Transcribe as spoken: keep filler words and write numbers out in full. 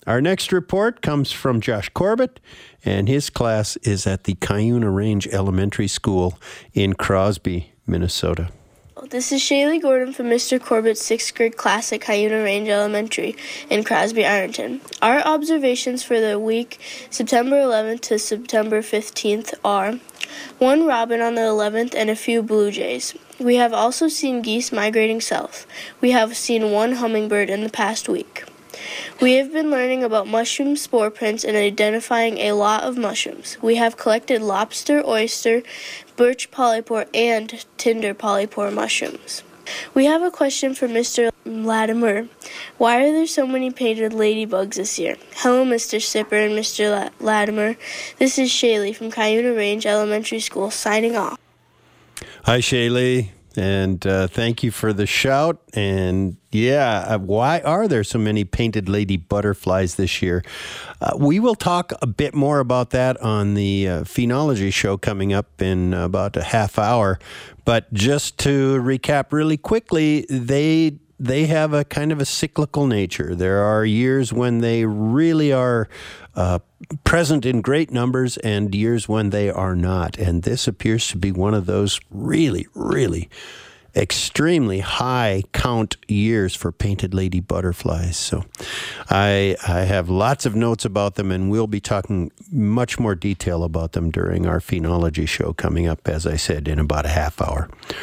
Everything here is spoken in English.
Our next report comes from Josh Corbett, and his class is at the Cuyuna Range Elementary School in Crosby, Minnesota. This is Shaylee Gordon from Mister Corbett's sixth grade class at Cuyuna Range Elementary in Crosby, Ironton. Our observations for the week September eleventh to September fifteenth are one robin on the eleventh and a few blue jays. We have also seen geese migrating south. We have seen one hummingbird in the past week. We have been learning about mushroom spore prints and identifying a lot of mushrooms. We have collected lobster, oyster, birch polypore, and tinder polypore mushrooms. We have a question for Mister Latimer. Why are there so many painted ladybugs this year? Hello, Mister Sipper and Mister La- Latimer. This is Shaylee from Cuyuna Range Elementary School signing off. Hi, Shaylee. And uh, thank you for the shout. And yeah, uh, why are there so many painted lady butterflies this year? Uh, we will talk a bit more about that on the uh, Phenology show coming up in about a half hour. But just to recap really quickly, they they have a kind of a cyclical nature. There are years when they really are uh, present in great numbers and years when they are not. And this appears to be one of those really, really extremely high count years for painted lady butterflies. So I, I have lots of notes about them, and we'll be talking much more detail about them during our Phenology show coming up, as I said, in about a half hour.